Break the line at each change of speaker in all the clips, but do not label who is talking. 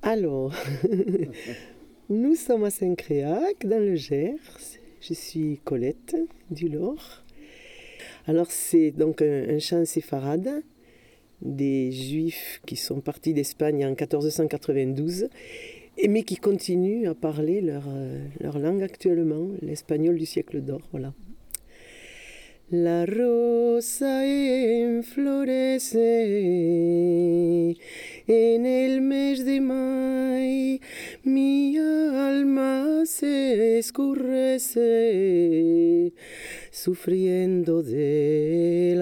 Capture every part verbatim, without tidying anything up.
Alors, nous sommes à Saint-Créac, dans le Gers. Je suis Colette Dulor. Alors, c'est donc un, un chant séfarade des Juifs qui sont partis d'Espagne en quatorze cent quatre-vingt-douze, mais qui continuent à parler leur, leur langue actuellement, l'espagnol du siècle d'or. Voilà. La rosa enflorece en el mes de mayo, mi alma se escurrece, sufriendo del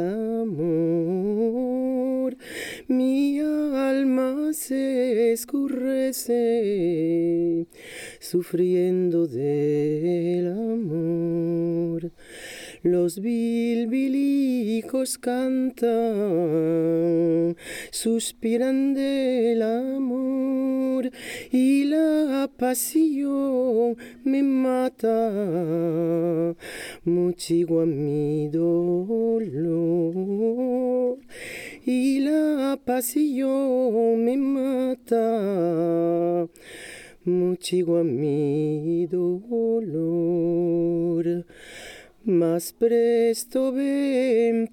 amor. Mi alma se escurrece, sufriendo del amor. Los bilbilicos cantan, suspiran del amor y la pasión me mata, mochigo a mi dolor. Y la pasión me mata, mochigo a mi dolor. Más presto ven,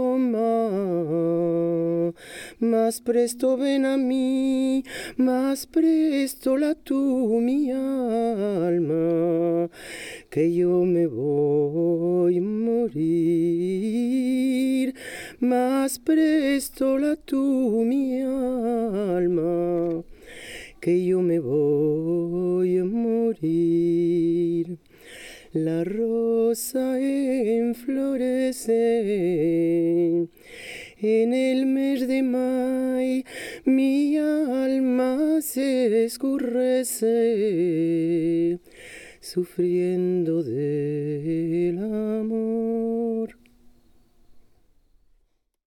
paloma, más presto ven a mí, más presto la tu mi alma, que yo me voy a morir. Más presto la tu mi alma, que yo me voy a morir. La rosa enflorece en el mes de mayo, mi alma se escurrece, sufriendo del amor.